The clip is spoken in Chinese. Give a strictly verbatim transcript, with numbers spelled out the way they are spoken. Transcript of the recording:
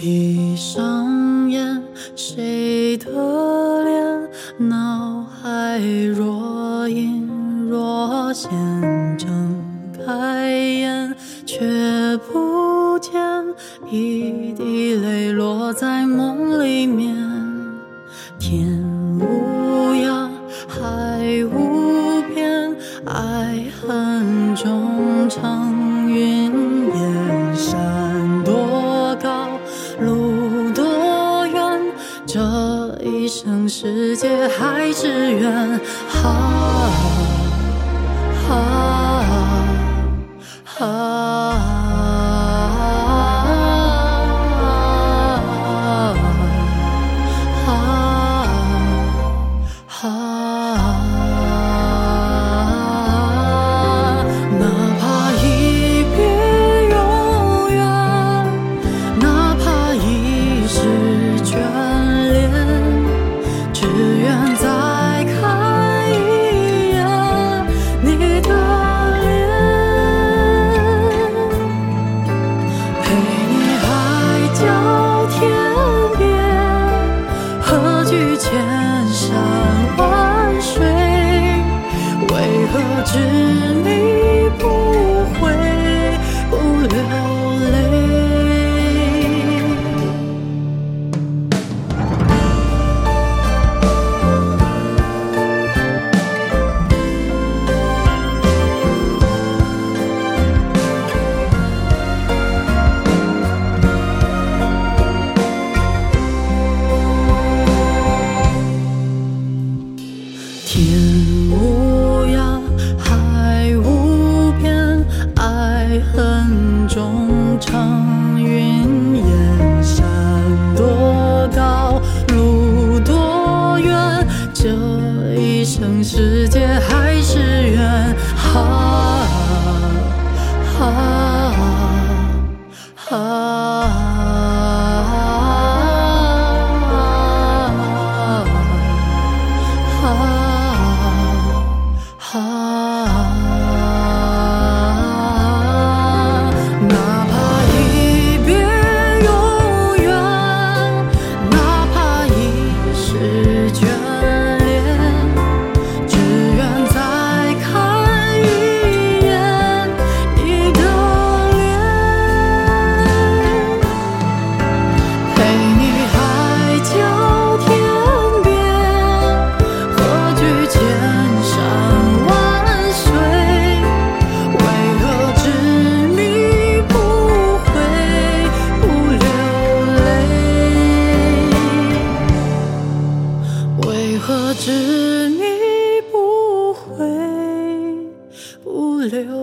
闭上眼，谁的脸，脑海若隐若现，睁开眼，却不见一滴泪落在梦里面。天无涯，海无边，爱恨中长云烟，山多高，路多远，这一生世界还是远。啊啊啊千山万水，为何执迷不悔，不流泪？天无涯，海无边，爱恨中长云烟，山多高，路多远，这一生世界还是远。啊啊啊执迷不悔，不留